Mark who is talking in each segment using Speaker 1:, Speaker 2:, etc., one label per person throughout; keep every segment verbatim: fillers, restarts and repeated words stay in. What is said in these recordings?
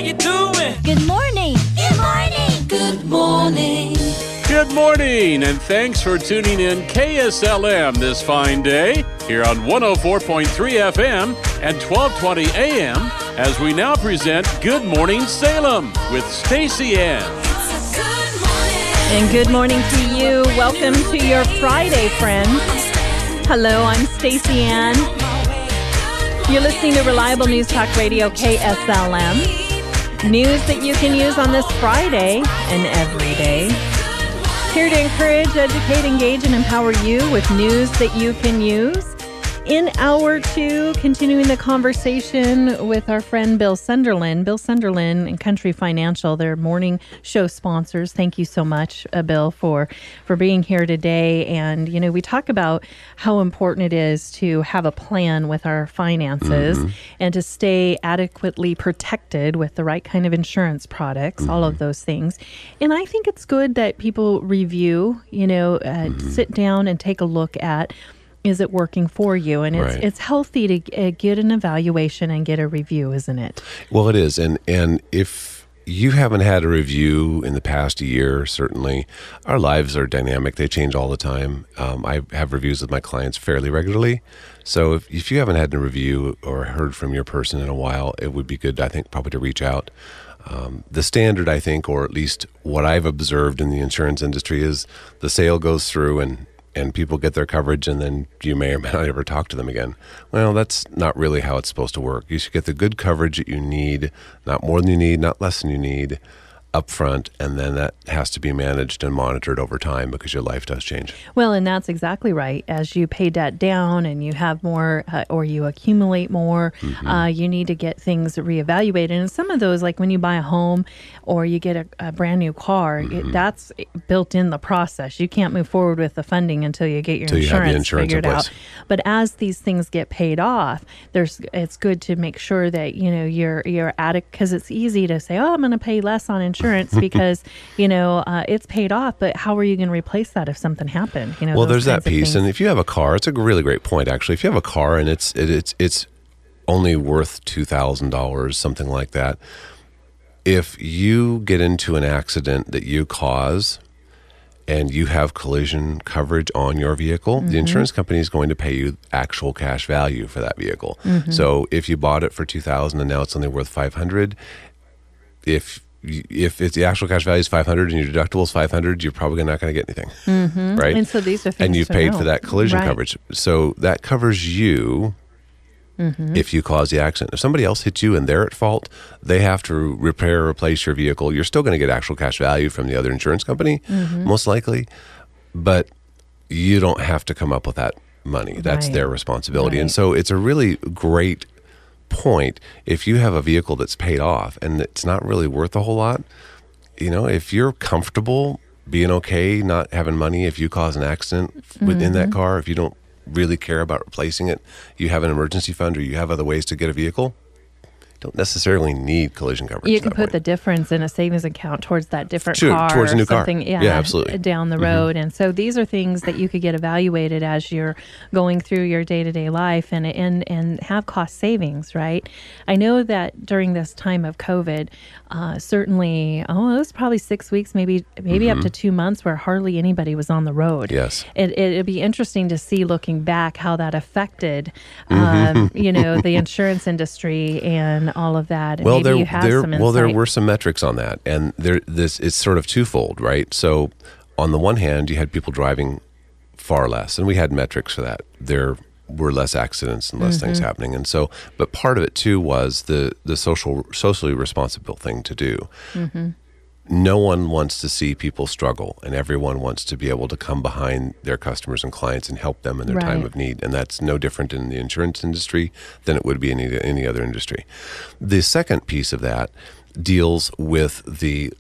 Speaker 1: you doing?
Speaker 2: Good morning. Good morning.
Speaker 1: Good morning.
Speaker 3: Good morning, and thanks for tuning in K S L M this fine day here on one oh four point three F M and twelve twenty A M as we now present Good Morning Salem with Stacy Ann.
Speaker 4: And good morning to you. Welcome to your Friday, friends. Hello, I'm Stacy Ann. You're listening to Reliable News Talk Radio, K S L M. News that you can use on this Friday and every day. Here to encourage, educate, engage, and empower you with news that you can use. In hour two, continuing the conversation with our friend Bill Sunderland. Bill Sunderland and Country Financial, their morning show sponsors. Thank you so much, uh, Bill, for, for being here today. And, you know, we talk about how important it is to have a plan with our finances mm-hmm. and to stay adequately protected with the right kind of insurance products, mm-hmm. all of those things. And I think it's good that people review, you know, uh, mm-hmm. sit down and take a look at, is it working for you? And it's
Speaker 5: right.
Speaker 4: it's healthy to uh, get an evaluation and get a review, isn't it?
Speaker 5: Well, it is. And and if you haven't had a review in the past year, certainly, our lives are dynamic. They change all the time. Um, I have reviews with my clients fairly regularly. So if, if you haven't had a review or heard from your person in a while, it would be good, I think, probably to reach out. Um, the standard, I think, or at least what I've observed in the insurance industry is the sale goes through and and people get their coverage, and then you may or may not ever talk to them again. Well, that's not really how it's supposed to work. You should get the good coverage that you need, not more than you need, not less than you need, up front, and then that has to be managed and monitored over time because your life does change.
Speaker 4: Well, and that's exactly right. As you pay debt down and you have more uh, or you accumulate more, mm-hmm. uh, you need to get things reevaluated. And some of those, like when you buy a home or you get a, a brand new car, mm-hmm. it, that's built in the process. You can't move forward with the funding until you get your
Speaker 5: until
Speaker 4: insurance,
Speaker 5: you have the insurance
Speaker 4: figured
Speaker 5: in place.
Speaker 4: out. But as these things get paid off, there's it's good to make sure that you know you're you're at it, because it's easy to say, oh, I'm going to pay less on insurance. Insurance because you know uh, it's paid off, but how are you going to replace that if something happened? You know,
Speaker 5: well, there's that piece,
Speaker 4: things.
Speaker 5: And if you have a car, it's a really great point. Actually, if you have a car and it's it, it's it's only worth two thousand dollars, something like that. If you get into an accident that you cause, and you have collision coverage on your vehicle, mm-hmm. the insurance company is going to pay you actual cash value for that vehicle. Mm-hmm. So if you bought it for two thousand dollars and now it's only worth five hundred dollars, if If it's the actual cash value is five hundred dollars and your deductible is five hundred dollars, you're probably not going to get anything,
Speaker 4: mm-hmm.
Speaker 5: right?
Speaker 4: And so these are things
Speaker 5: and you've
Speaker 4: to
Speaker 5: paid
Speaker 4: know.
Speaker 5: for that collision
Speaker 4: right.
Speaker 5: coverage, so that covers you mm-hmm. if you cause the accident. If somebody else hits you and they're at fault, they have to repair or replace your vehicle. You're still going to get actual cash value from the other insurance company, mm-hmm. most likely, but you don't have to come up with that money. That's
Speaker 4: right.
Speaker 5: their responsibility,
Speaker 4: right.
Speaker 5: and so it's a really great point. If you have a vehicle that's paid off and it's not really worth a whole lot, you know, if you're comfortable being okay not having money if you cause an accident mm-hmm. within that car, if you don't really care about replacing it, you have an emergency fund or you have other ways to get a vehicle, don't necessarily need collision coverage.
Speaker 4: You can put
Speaker 5: point.
Speaker 4: the difference in a savings account towards that different
Speaker 5: Sure,
Speaker 4: car
Speaker 5: towards a new
Speaker 4: or something,
Speaker 5: car.
Speaker 4: Yeah,
Speaker 5: Yeah, absolutely.
Speaker 4: down the road. Mm-hmm. And so these are things that you could get evaluated as you're going through your day-to-day life and and and have cost savings, right? I know that during this time of COVID, uh, certainly, oh, it was probably six weeks, maybe maybe mm-hmm. up to two months where hardly anybody was on the road.
Speaker 5: Yes.
Speaker 4: It, it'd be interesting to see looking back how that affected, um, you know, the insurance industry and all of that. And
Speaker 5: Well,
Speaker 4: maybe
Speaker 5: there,
Speaker 4: you have
Speaker 5: there,
Speaker 4: some
Speaker 5: well, there
Speaker 4: insight.
Speaker 5: were some metrics on that, and there, this it's sort of twofold, right? So, on the one hand, you had people driving far less, and we had metrics for that. There were less accidents and less mm-hmm. things happening, and so, but part of it too was the the social, socially responsible thing to do. Mm-hmm. No one wants to see people struggle, and everyone wants to be able to come behind their customers and clients and help them in their
Speaker 4: right.
Speaker 5: time of need. And that's no different in the insurance industry than it would be in any, any other industry. The second piece of that deals with the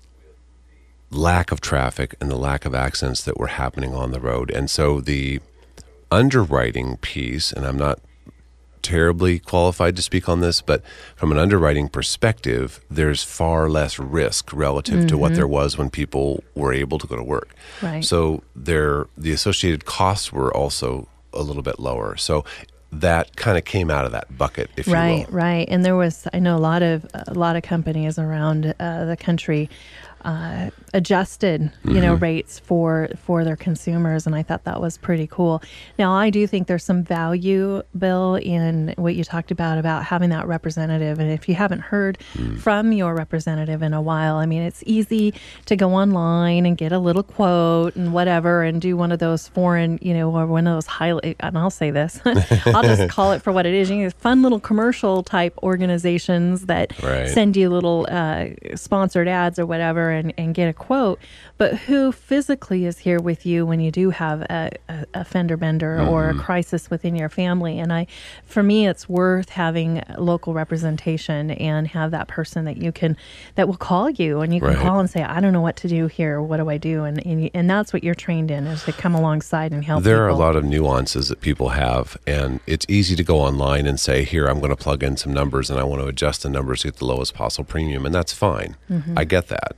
Speaker 5: lack of traffic and the lack of accidents that were happening on the road. And so the underwriting piece, and I'm not terribly qualified to speak on this, but from an underwriting perspective, there's far less risk relative mm-hmm. to what there was when people were able to go to work.
Speaker 4: Right.
Speaker 5: So there, the associated costs were also a little bit lower. So that kind of came out of that bucket, if
Speaker 4: right,
Speaker 5: you will.
Speaker 4: Right, And there was, I know a lot of a lot of companies around uh, the country uh, adjusted, you mm-hmm. know, rates for for their consumers, and I thought that was pretty cool. Now, I do think there's some value, Bill, in what you talked about about having that representative. And if you haven't heard mm. from your representative in a while, I mean, it's easy to go online and get a little quote and whatever, and do one of those foreign, you know, or one of those highly, and I'll say this, I'll just call it for what it is. You know, fun little commercial type organizations that
Speaker 5: right.
Speaker 4: send you little uh, sponsored ads or whatever, and, and get a quote, but who physically is here with you when you do have a, a, a fender bender mm-hmm. or a crisis within your family. And I, for me, it's worth having local representation and have that person that you can, that will call you, and you can
Speaker 5: right.
Speaker 4: call and say, I don't know what to do here. What do I do? And and, and that's what you're trained in, is to come alongside and help
Speaker 5: There
Speaker 4: people.
Speaker 5: are a lot of nuances that people have, and it's easy to go online and say, here, I'm going to plug in some numbers and I want to adjust the numbers to get the lowest possible premium, and that's fine. Mm-hmm. I get that.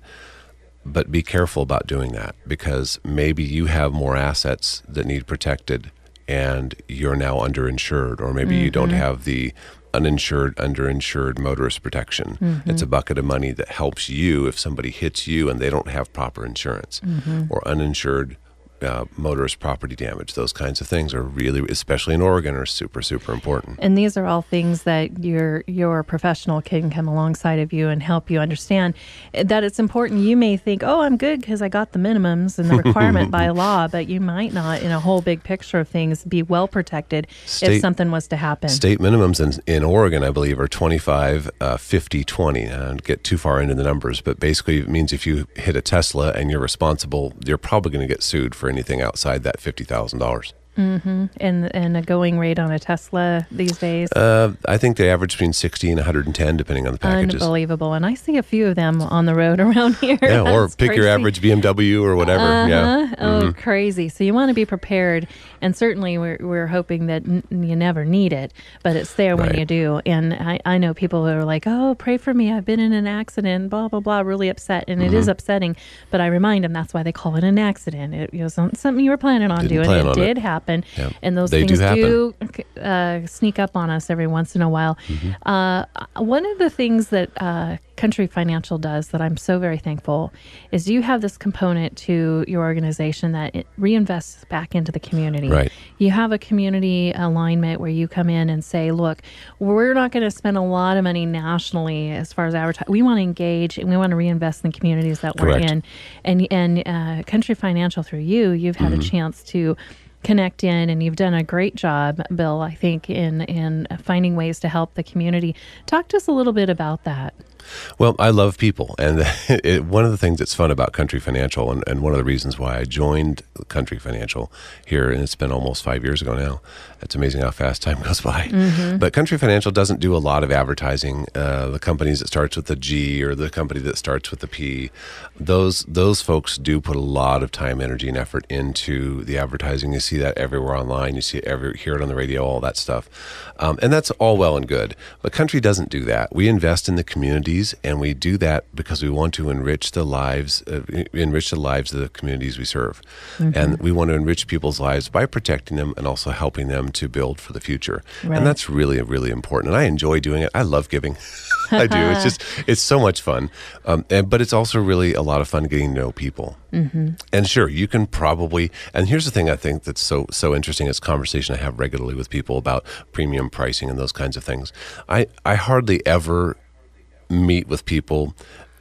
Speaker 5: But be careful about doing that, because maybe you have more assets that need protected and you're now underinsured, or maybe mm-hmm. you don't have the uninsured, underinsured motorist protection. Mm-hmm. It's a bucket of money that helps you if somebody hits you and they don't have proper insurance, mm-hmm. or uninsured Uh, motorist property damage. Those kinds of things are really, especially in Oregon, are super, super important.
Speaker 4: And these are all things that your your professional can come alongside of you and help you understand that it's important. You may think, oh, I'm good because I got the minimums and the requirement by law, but you might not, in a whole big picture of things, be well protected state, if something was to happen.
Speaker 5: State minimums in, in Oregon, I believe, are twenty-five, uh, fifty, twenty. I don't get too far into the numbers, but basically it means if you hit a Tesla and you're responsible, you're probably going to get sued for anything outside that fifty thousand dollars.
Speaker 4: Mm-hmm. And and a going rate on a Tesla these days?
Speaker 5: Uh, I think they average between sixty and one hundred ten, depending on the packages.
Speaker 4: Unbelievable. And I see a few of them on the road around here.
Speaker 5: Yeah, or
Speaker 4: That's
Speaker 5: pick
Speaker 4: crazy.
Speaker 5: your average B M W or whatever.
Speaker 4: Uh-huh.
Speaker 5: Yeah.
Speaker 4: Oh, mm-hmm. Crazy. So you want to be prepared. And certainly we're, we're hoping that n- you never need it, but it's there when
Speaker 5: right.
Speaker 4: you do. And I, I know people who are like, oh, pray for me. I've been in an accident, blah, blah, blah, really upset. And mm-hmm. it is upsetting. But I remind them that's why they call it an accident. It was something you were planning on
Speaker 5: Didn't
Speaker 4: doing.
Speaker 5: Plan
Speaker 4: it
Speaker 5: on
Speaker 4: did
Speaker 5: it.
Speaker 4: happen.
Speaker 5: Yep.
Speaker 4: And those
Speaker 5: they
Speaker 4: things
Speaker 5: do,
Speaker 4: do uh, sneak up on us every once in a while. Mm-hmm. Uh, one of the things that uh, Country Financial does that I'm so very thankful is you have this component to your organization that it reinvests back into the community.
Speaker 5: Right.
Speaker 4: You have a community alignment where you come in and say, look, we're not going to spend a lot of money nationally as far as advertising. We want to engage and we want to reinvest in the communities that we're
Speaker 5: Correct.
Speaker 4: in. And, and uh, Country Financial, through you, you've had mm-hmm. a chance to connect in, and you've done a great job, Bill, I think, in, in finding ways to help the community. Talk to us a little bit about that.
Speaker 5: Well, I love people, and it, one of the things that's fun about Country Financial, and, and one of the reasons why I joined Country Financial here, and it's been almost five years ago now. It's amazing how fast time goes by. Mm-hmm. But Country Financial doesn't do a lot of advertising. Uh, the companies that starts with the G or the company that starts with the P, those those folks do put a lot of time, energy, and effort into the advertising. You see that everywhere online. You see it every, hear it on the radio, all that stuff. Um, and that's all well and good. But Country doesn't do that. We invest in the communities, and we do that because we want to enrich the lives, uh, enrich the lives of the communities we serve. Mm-hmm. And we want to enrich people's lives by protecting them and also helping them to build for the future. Right. And that's really, really important. And I enjoy doing it. I love giving. I do. It's just, it's so much fun. Um, and, but it's also really a lot of fun getting to know people. Mm-hmm. And sure, you can probably, and here's the thing I think that's so, so interesting. It's a conversation I have regularly with people about premium pricing and those kinds of things. I, I hardly ever meet with people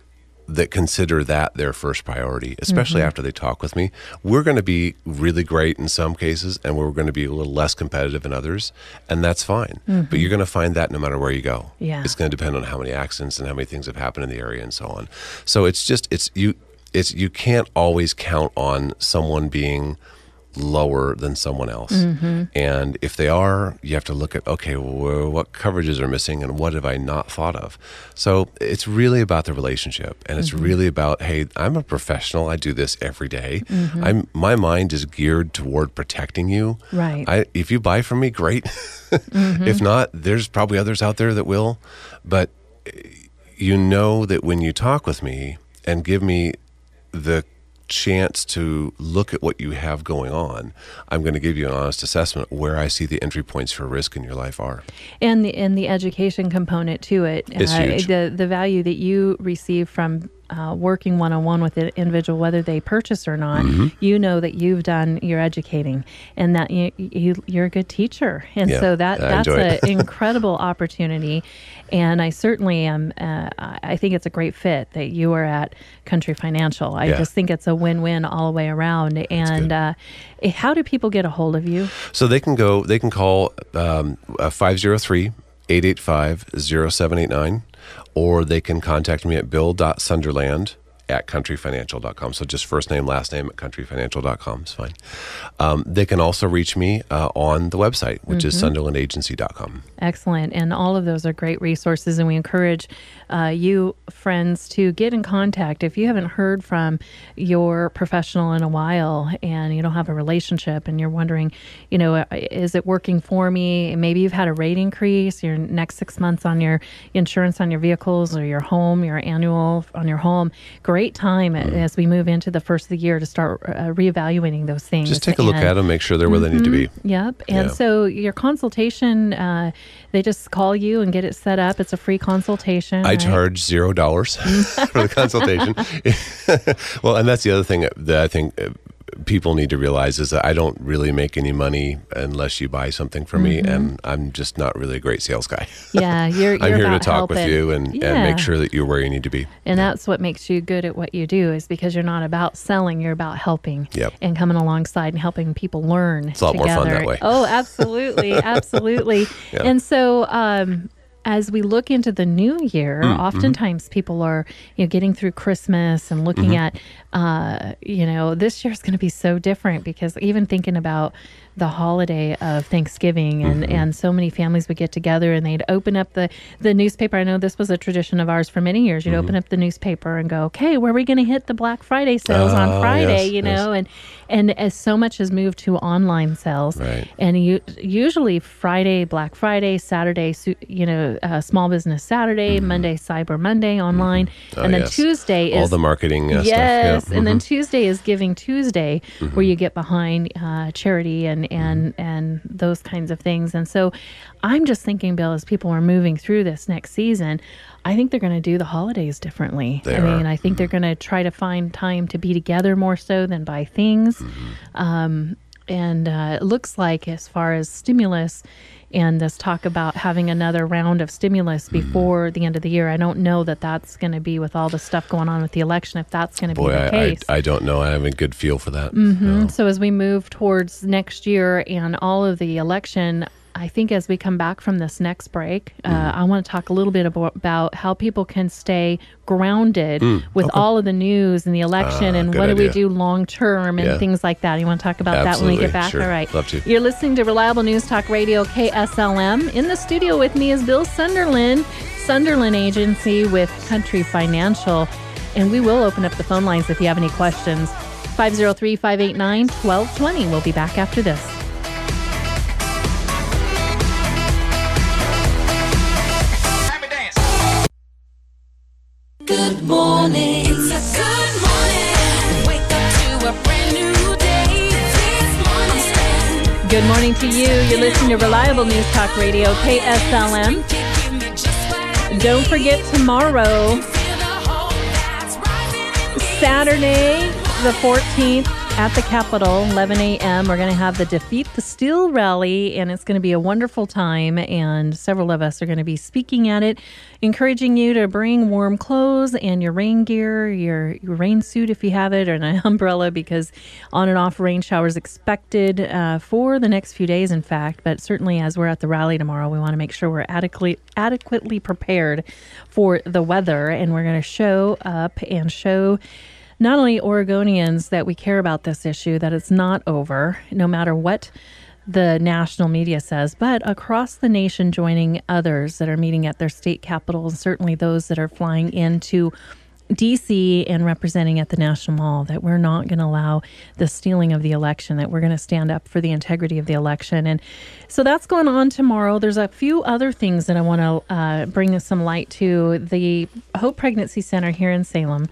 Speaker 5: that consider that their first priority, especially mm-hmm. after they talk with me. We're going to be really great in some cases, and we're going to be a little less competitive in others, and that's fine. Mm-hmm. But you're going to find that no matter where you go.
Speaker 4: Yeah.
Speaker 5: It's going to depend on how many accidents and how many things have happened in the area and so on. So it's just, it's you, it's you can't always count on someone being lower than someone else. Mm-hmm. And if they are, you have to look at, okay, well, what coverages are missing and what have I not thought of? So it's really about the relationship, and it's mm-hmm. really about, hey, I'm a professional. I do this every day. Mm-hmm. I'm my mind is geared toward protecting you.
Speaker 4: Right.
Speaker 5: I, if you buy from me, great. mm-hmm. If not, there's probably others out there that will. But you know that when you talk with me and give me the chance to look at what you have going on, I'm going to give you an honest assessment where I see the entry points for risk in your life are.
Speaker 4: And the and the education component to it,
Speaker 5: It's
Speaker 4: uh,
Speaker 5: huge.
Speaker 4: the the value that you receive from uh, working one on one with an individual, whether they purchase or not,
Speaker 5: Mm-hmm.
Speaker 4: you know that you've done your educating, and that you, you you're a good teacher, and
Speaker 5: Yeah,
Speaker 4: so that
Speaker 5: I
Speaker 4: that's
Speaker 5: enjoy
Speaker 4: an
Speaker 5: it.
Speaker 4: incredible opportunity. And I certainly am. Uh, I think it's a great fit that you are at Country Financial. I
Speaker 5: Yeah.
Speaker 4: just think it's a win-win all the way around. And
Speaker 5: good.
Speaker 4: uh, how do people get a hold of you?
Speaker 5: So they can go, they can call um, five oh three, eight eight five, oh seven eight nine, or they can contact me at bill dot sunderland at country financial dot com. So just first name, last name at country financial dot com is fine. Um, they can also reach me uh, on the website, which is sunderland agency dot com.
Speaker 4: Excellent. And all of those are great resources. And we encourage uh, you, friends, to get in contact. If you haven't heard from your professional in a while and you don't have a relationship and you're wondering, you know, is it working for me? Maybe you've had a rate increase your next six months on your insurance on your vehicles or your home, your annual on your home. Great time
Speaker 5: Mm.
Speaker 4: as we move into the first of the year to start uh, reevaluating those things.
Speaker 5: Just take a look
Speaker 4: And-
Speaker 5: at them, make sure they're where they need to be.
Speaker 4: Yep. And
Speaker 5: Yeah.
Speaker 4: so your consultation, uh, they just call you and get it set up. It's a free consultation.
Speaker 5: I
Speaker 4: right?
Speaker 5: charge zero dollars for the consultation. Well, and that's the other thing that I think uh, people need to realize is that I don't really make any money unless you buy something from me, and I'm just not really a great sales guy.
Speaker 4: Yeah, you're, you're
Speaker 5: I'm here to
Speaker 4: about
Speaker 5: talk with
Speaker 4: helping.
Speaker 5: you and, and
Speaker 4: Yeah.
Speaker 5: make sure that you're where you need to be.
Speaker 4: And that's what makes you good at what you do, is because you're not about selling, you're about helping
Speaker 5: Yep.
Speaker 4: and coming alongside and helping people learn.
Speaker 5: It's a lot more
Speaker 4: together.
Speaker 5: fun that way.
Speaker 4: Oh, absolutely. Absolutely.
Speaker 5: Yeah.
Speaker 4: And so, um, as we look into the new year,
Speaker 5: Mm,
Speaker 4: oftentimes people are, you know, getting through Christmas and looking
Speaker 5: Mm-hmm.
Speaker 4: at, uh, you know, this year's going to be so different, because even thinking about the holiday of Thanksgiving and,
Speaker 5: Mm-hmm.
Speaker 4: and so many families would get together and they'd open up the, the newspaper. I know this was a tradition of ours for many years. You'd
Speaker 5: Mm-hmm.
Speaker 4: open up the newspaper and go, okay, where are we going to hit the Black Friday sales on
Speaker 5: Oh,
Speaker 4: Friday,
Speaker 5: yes,
Speaker 4: you know, and, and as so much has moved to online sales.
Speaker 5: Right.
Speaker 4: And you, usually Friday, Black Friday, Saturday, su- you know, uh, Small Business Saturday, Monday, Cyber Monday online.
Speaker 5: Oh,
Speaker 4: and then
Speaker 5: yes.
Speaker 4: Tuesday is
Speaker 5: All the marketing uh,
Speaker 4: yes,
Speaker 5: stuff. Yeah. Mm-hmm.
Speaker 4: and then Tuesday is Giving Tuesday, where you get behind uh, charity and and
Speaker 5: Mm-hmm.
Speaker 4: and those kinds of things. And so, I'm just thinking, Bill, as people are moving through this next season, I think they're going to do the holidays differently.
Speaker 5: They
Speaker 4: I mean,
Speaker 5: are.
Speaker 4: I think they're going to try to find time to be together more so than buy things.
Speaker 5: Mm-hmm.
Speaker 4: Um, and uh, it looks like, as far as stimulus and this talk about having another round of stimulus
Speaker 5: Mm-hmm.
Speaker 4: before the end of the year, I don't know that that's going to be, with all the stuff going on with the election, if that's going to
Speaker 5: Boy,
Speaker 4: be the
Speaker 5: I, I,
Speaker 4: case.
Speaker 5: I don't know. I have a good feel for that.
Speaker 4: Mhm.
Speaker 5: No.
Speaker 4: So as we move towards next year and all of the election, I think as we come back from this next break, uh, I want to talk a little bit about, about how people can stay grounded with all of the news and the election,
Speaker 5: Ah,
Speaker 4: and
Speaker 5: good
Speaker 4: what do we
Speaker 5: idea.
Speaker 4: do long term and
Speaker 5: Yeah.
Speaker 4: things like that. You want to talk about that when we
Speaker 5: Absolutely.
Speaker 4: get back?
Speaker 5: Sure.
Speaker 4: All right.
Speaker 5: Love to.
Speaker 4: You're listening to Reliable News Talk Radio, K S L M. In the studio with me is Bill Sunderland, Sunderland Agency with Country Financial. And we will open up the phone lines if you have any questions. five oh three, five eight nine, one two two zero. We'll be back after this.
Speaker 2: Good morning. It's a good morning. Wake up to a brand new day. This morning.
Speaker 4: Good morning to you. You're listening to Reliable News Talk Radio, K S L M. Don't forget tomorrow, Saturday the fourteenth, at the Capitol, eleven a.m. We're going to have the Defeat the Steal rally, and it's going to be a wonderful time, and several of us are going to be speaking at it, encouraging you to bring warm clothes and your rain gear, your, your rain suit if you have it, or an umbrella, because on and off rain showers expected uh, for the next few days, in fact. But certainly as we're at the rally tomorrow, we want to make sure we're adequately, adequately prepared for the weather, and we're going to show up and show not only Oregonians that we care about this issue, that it's not over, no matter what the national media says, but across the nation, joining others that are meeting at their state capitals, certainly those that are flying into D C and representing at the National Mall, that we're not going to allow the stealing of the election, that we're going to stand up for the integrity of the election. And so that's going on tomorrow. There's a few other things that I want to uh, bring some light to. The Hope Pregnancy Center here in Salem,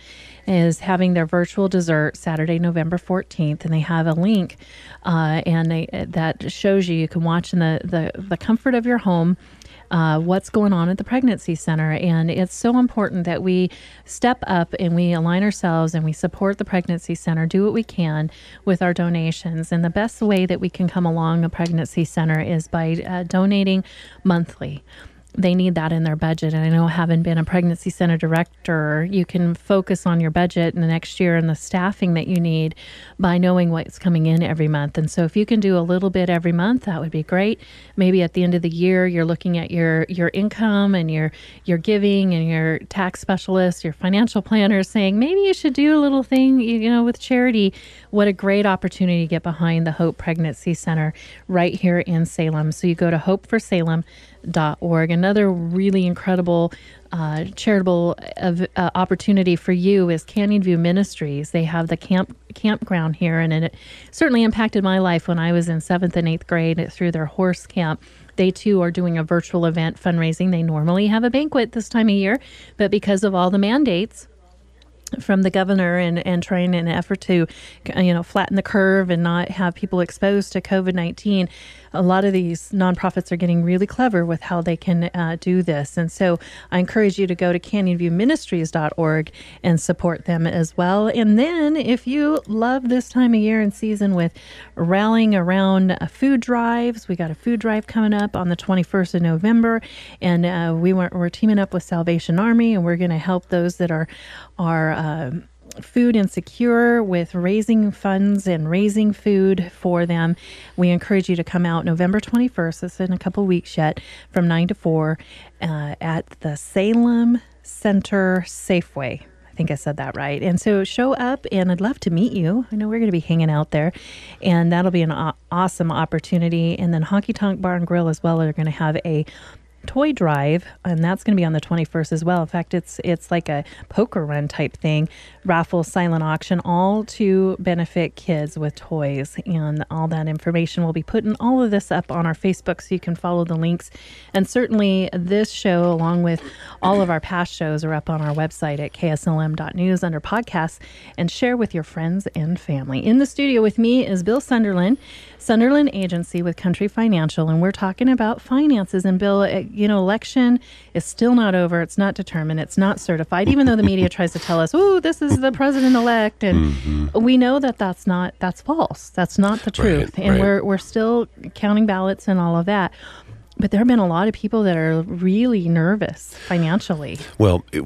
Speaker 4: is having their virtual dessert Saturday, November fourteenth, and they have a link uh, and they, that shows you, you can watch in the, the, the comfort of your home Uh, what's going on at the pregnancy center. And it's so important that we step up and we align ourselves and we support the pregnancy center, do what we can with our donations. And the best way that we can come along a pregnancy center is by uh, donating monthly. They need that in their budget. And I know, having been a pregnancy center director, you can focus on your budget in the next year and the staffing that you need by knowing what's coming in every month. And so if you can do a little bit every month, that would be great. Maybe at the end of the year, you're looking at your, your income and your, your giving, and your tax specialist, your financial planner saying, maybe you should do a little thing, you know, with charity. What a great opportunity to get behind the Hope Pregnancy Center right here in Salem. So you go to hope for salem dot org. Another really incredible uh, charitable uh, uh, opportunity for you is Canyon View Ministries. They have the camp campground here, and it certainly impacted my life when I was in seventh and eighth grade through their horse camp. They too are doing a virtual event fundraising. They normally have a banquet this time of year, but because of all the mandates from the governor and, and trying in an effort to, you know, flatten the curve and not have people exposed to COVID nineteen, a lot of these nonprofits are getting really clever with how they can uh, do this. And so I encourage you to go to canyon view ministries dot org and support them as well. And then if you love this time of year and season with rallying around uh, food drives, we got a food drive coming up on the twenty-first of November. And uh, we were, we're teaming up with Salvation Army, and we're going to help those that are, are uh, food insecure with raising funds and raising food for them. We encourage you to come out November twenty-first, this is in a couple weeks yet, from nine to four uh, at the Salem Center Safeway. I think I said that right. And so show up, and I'd love to meet you. I know we're going to be hanging out there, and that'll be an aw- awesome opportunity. And then Honky Tonk Bar and Grill as well are going to have a toy drive, and that's going to be on the twenty-first as well. In fact, it's it's like a poker run type thing, raffle, silent auction, all to benefit kids with toys. And all that information, we'll be putting all of this up on our Facebook so you can follow the links. And certainly this show, along with all of our past shows, are up on our website at k s l m dot news under podcasts, and share with your friends and family. In the studio with me is Bill Sunderland, Sunderland Agency with Country Financial, and we're talking about finances. And Bill, you know, election is still not over. It's not determined. It's not certified, even though the media tries to tell us, oh, this is the president-elect. And mm-hmm. we know that that's not, that's false. That's not the truth.
Speaker 5: Right,
Speaker 4: and
Speaker 5: right.
Speaker 4: we're we're still counting ballots and all of that. But there have been a lot of people that are really nervous financially.
Speaker 5: Well, it,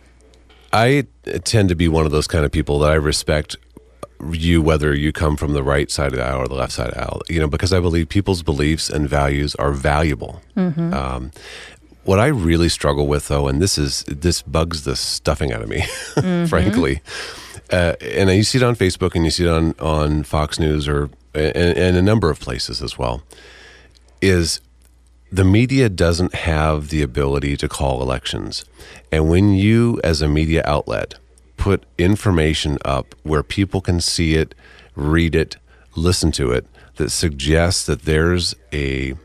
Speaker 5: I tend to be one of those kind of people that I respect you, whether you come from the right side of the aisle or the left side of the aisle, you know, because I believe people's beliefs and values are valuable. Mm-hmm. Um, what I really struggle with, though, and this is this bugs the stuffing out of me, mm-hmm. frankly, uh, and you see it on Facebook and you see it on, on Fox News or and, and a number of places as well, is the media doesn't have the ability to call elections. And when you, as a media outlet, put information up where people can see it, read it, listen to it, that suggests that there's a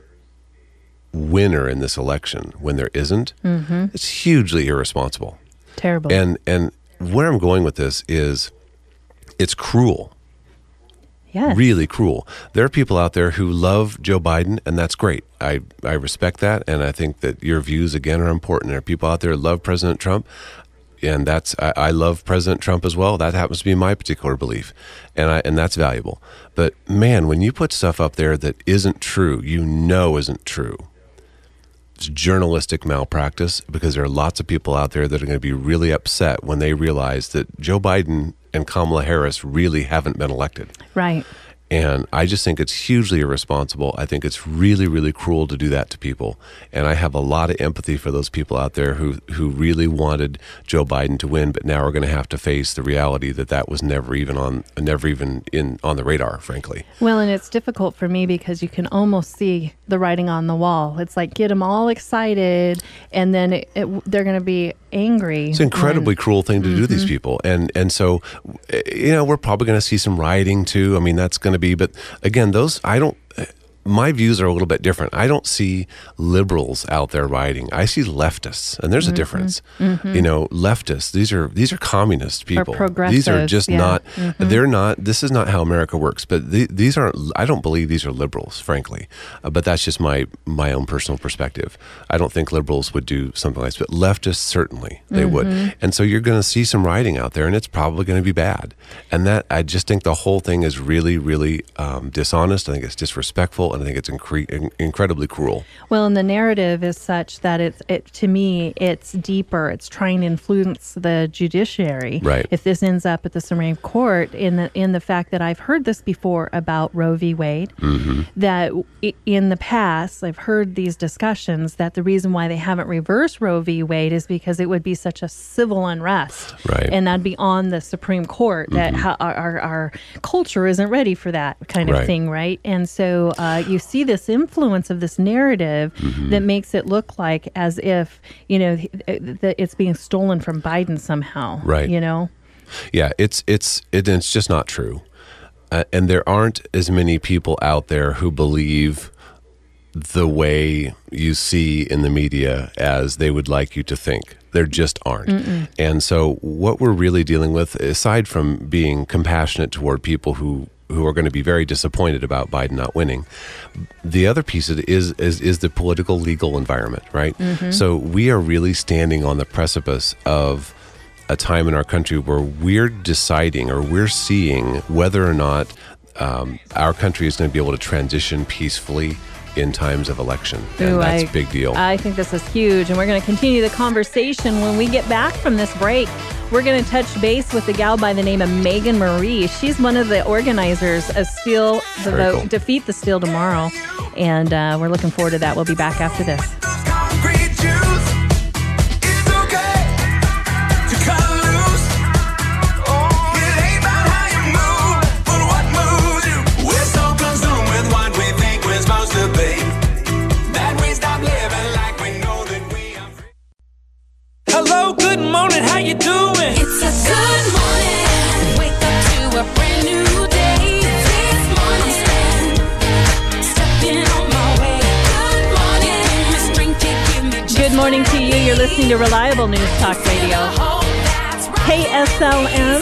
Speaker 5: winner in this election when there isn't, mm-hmm. it's hugely irresponsible.
Speaker 4: Terrible.
Speaker 5: And and where I'm going with this is it's cruel.
Speaker 4: Yes.
Speaker 5: Really cruel. There are people out there who love Joe Biden, and that's great. I, I respect that, and I think that your views, again, are important. There are people out there who love President Trump, and that's I, I love President Trump as well. That happens to be my particular belief, and I and that's valuable. But man, when you put stuff up there that isn't true, you know isn't true, it's journalistic malpractice, because there are lots of people out there that are going to be really upset when they realize that Joe Biden and Kamala Harris really haven't been elected.
Speaker 4: Right.
Speaker 5: And I just think it's hugely irresponsible. I think it's really, really cruel to do that to people. And I have a lot of empathy for those people out there who, who really wanted Joe Biden to win, but now are going to have to face the reality that that was never even on, never even in on the radar, frankly.
Speaker 4: Well, and it's difficult for me because you can almost see the writing on the wall. It's like, get them all excited, and then it, it, they're going to be angry.
Speaker 5: It's an incredibly
Speaker 4: when,
Speaker 5: cruel thing to mm-hmm. do to these people. And and so, you know, we're probably going to see some rioting too. I mean, that's going to be, but again, those, I don't, my views are a little bit different. I don't see liberals out there rioting. I see leftists, and there's mm-hmm. a difference. Mm-hmm. You know, leftists, these are these are communist people.
Speaker 4: Or
Speaker 5: these are just
Speaker 4: yeah.
Speaker 5: not,
Speaker 4: mm-hmm.
Speaker 5: they're not, this is not how America works. But the, these aren't, I don't believe these are liberals, frankly. Uh, but that's just my, my own personal perspective. I don't think liberals would do something like this, but leftists, certainly, they mm-hmm. would. And so you're going to see some rioting out there, and it's probably going to be bad. And that, I just think the whole thing is really, really um, dishonest. I think it's disrespectful, and I think it's incre- in- incredibly cruel.
Speaker 4: Well, and the narrative is such that it's, it, to me, it's deeper. It's trying to influence the judiciary.
Speaker 5: Right.
Speaker 4: If this ends up at the Supreme Court, in the in the fact that I've heard this before about Roe v. Wade, mm-hmm. that in the past, I've heard these discussions that the reason why they haven't reversed Roe v. Wade is because it would be such a civil unrest.
Speaker 5: Right.
Speaker 4: And that'd be on the Supreme Court, that mm-hmm. how our, our, our culture isn't ready for that kind of
Speaker 5: right.
Speaker 4: thing, right? And so uh, you see this influence of this narrative mm-hmm. that makes it look like as if, you know, that it's being stolen from Biden somehow.
Speaker 5: Right.
Speaker 4: You know?
Speaker 5: Yeah, it's it's it, it's just not true. Uh, and there aren't as many people out there who believe the way you see in the media as they would like you to think. There just aren't. Mm-mm. And so what we're really dealing with, aside from being compassionate toward people who, who are going to be very disappointed about Biden not winning, the other piece of it is, is, is the political legal environment, right? Mm-hmm. So we are really standing on the precipice of a time in our country where we're deciding, or we're seeing whether or not um, our country is going to be able to transition peacefully in times of election. And
Speaker 4: Ooh,
Speaker 5: that's
Speaker 4: I,
Speaker 5: a big deal.
Speaker 4: I think this is huge. And we're going to continue the conversation when we get back from this break. We're going to touch base with a gal by the name of Megan Marie. She's one of the organizers of Steal the
Speaker 5: Very
Speaker 4: Vote,
Speaker 5: cool.
Speaker 4: Defeat the Steal Tomorrow. And uh, we're looking forward to that. We'll be back after this.
Speaker 1: Hello, good morning, how you doing?
Speaker 2: It's a good morning. Wake up to a brand new day. This morning, stand, stepping on my way. Good morning. Give me strength to give me
Speaker 4: Good morning to you. You're listening to Reliable News Talk Radio, K S L M.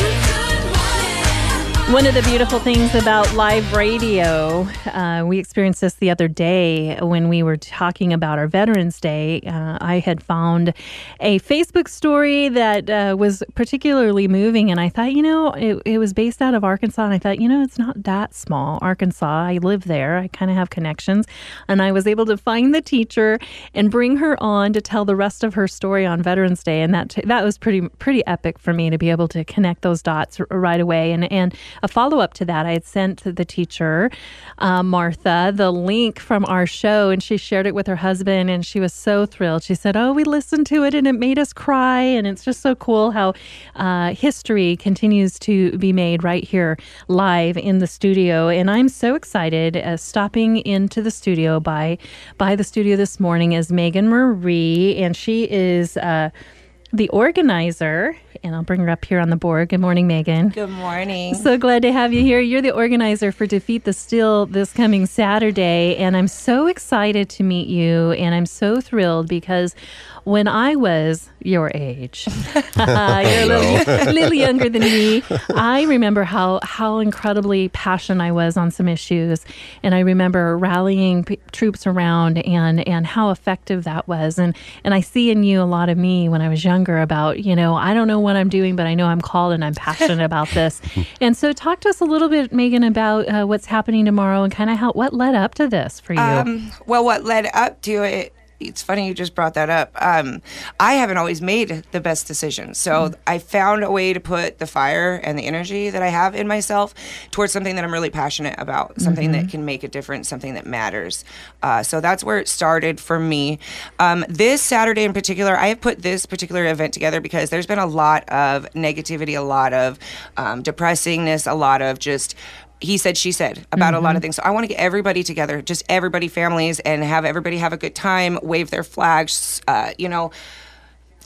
Speaker 4: One of the beautiful things about live radio, uh, we experienced this the other day when we were talking about our Veterans Day. Uh, I had found a Facebook story that uh, was particularly moving, and I thought, you know, it, it was based out of Arkansas, and I thought, you know, it's not that small. Arkansas, I live there. I kind of have connections, and I was able to find the teacher and bring her on to tell the rest of her story on Veterans Day, and that that was pretty pretty epic for me to be able to connect those dots r- right away, and and. A follow-up to that, I had sent the teacher, uh, Martha, the link from our show, and she shared it with her husband, and she was so thrilled. She said, oh, we listened to it, and it made us cry, and it's just so cool how uh, history continues to be made right here live in the studio, and I'm so excited. Uh, stopping into the studio by, by the studio this morning is Megan Marie, and she is uh, the organizer, and I'll bring her up here on the board. Good morning, Megan.
Speaker 6: Good morning.
Speaker 4: So glad to have you here. You're the organizer for Defeat the Steal this coming Saturday, and I'm so excited to meet you, and I'm so thrilled because when I was your age, you're a little, little younger than me, I remember how, how incredibly passionate I was on some issues, and I remember rallying p- troops around and, and how effective that was. And, and I see in you a lot of me when I was younger about, you know, I don't know what I'm doing, but I know I'm called and I'm passionate about this. And so talk to us a little bit, Megan, about uh, what's happening tomorrow and kind of how what led up to this for you.
Speaker 6: Um, well, what led up to it, it's funny you just brought that up. Um, I haven't always made the best decisions. So mm. I found a way to put the fire and the energy that I have in myself towards something that I'm really passionate about, something mm-hmm. that can make a difference, something that matters. Uh, so that's where it started for me. Um, this Saturday in particular, I have put this particular event together because there's been a lot of negativity, a lot of um, depressingness, a lot of just he said, she said about mm-hmm. a lot of things. So I want to get everybody together, just everybody, families, and have everybody have a good time, wave their flags, uh, you know,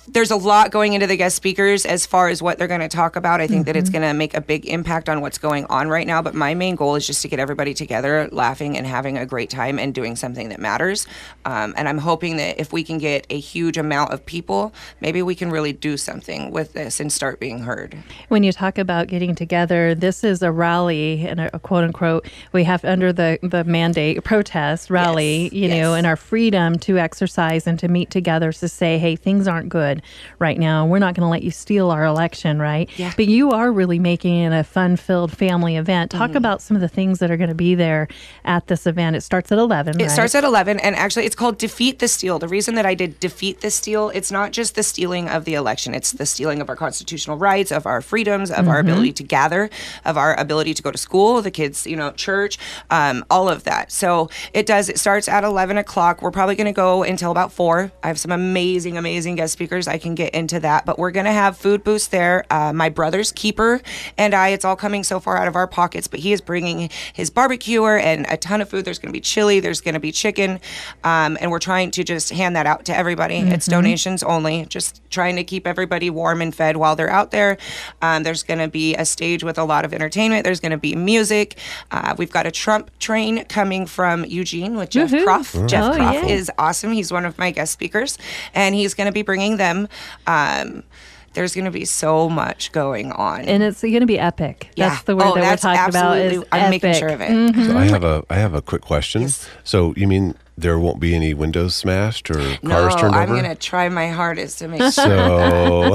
Speaker 6: there's a lot going into the guest speakers as far as what they're going to talk about. I think mm-hmm. that it's going to make a big impact on what's going on right now. But my main goal is just to get everybody together, laughing and having a great time and doing something that matters. Um, and I'm hoping that if we can get a huge amount of people, maybe we can really do something with this and start being heard.
Speaker 4: When you talk about getting together, this is a rally, and a, a quote unquote, we have under the, the mandate protest rally,
Speaker 6: yes.
Speaker 4: you
Speaker 6: yes.
Speaker 4: know, and our freedom to exercise and to meet together to say, hey, things aren't good right now. We're not going to let you steal our election, right?
Speaker 6: Yeah.
Speaker 4: But you are really making it a fun-filled family event. Talk mm-hmm. about some of the things that are going to be there at this event. It starts at eleven,
Speaker 6: It
Speaker 4: right?
Speaker 6: starts at eleven, and actually it's called Defeat the Steal. The reason that I did Defeat the Steal, it's not just the stealing of the election. It's the stealing of our constitutional rights, of our freedoms, of mm-hmm. our ability to gather, of our ability to go to school, the kids, you know, church, um, all of that. So it does, it starts at eleven o'clock. We're probably going to go until about four. I have some amazing, amazing guest speakers. I can get into that, but we're going to have food booths there. Uh, my brother's keeper and I, it's all coming so far out of our pockets, but he is bringing his barbecuer and a ton of food. There's going to be chili, there's going to be chicken, um, and we're trying to just hand that out to everybody. Mm-hmm. It's donations only, just trying to keep everybody warm and fed while they're out there. Um, there's going to be a stage with a lot of entertainment. There's going to be music. Uh, we've got a Trump train coming from Eugene with Jeff
Speaker 4: Woohoo.
Speaker 6: Croft.
Speaker 4: Oh.
Speaker 6: Jeff
Speaker 4: Oh,
Speaker 6: Croft
Speaker 4: yeah.
Speaker 6: is awesome. He's one of my guest speakers, and he's going to be bringing them. Um, there's going to be so much going on,
Speaker 4: And it's going to be epic.
Speaker 6: Yeah.
Speaker 4: That's the word
Speaker 6: Oh,
Speaker 4: that
Speaker 6: that's
Speaker 4: we're talking about is
Speaker 6: absolutely- I'm
Speaker 4: epic.
Speaker 6: making sure of it.
Speaker 4: Mhm.
Speaker 5: So I have a I have a quick question.
Speaker 6: Yes.
Speaker 5: So you mean there won't be any windows smashed or cars
Speaker 6: no,
Speaker 5: turned
Speaker 6: I'm
Speaker 5: over?
Speaker 6: going to try my hardest to make sure.
Speaker 5: So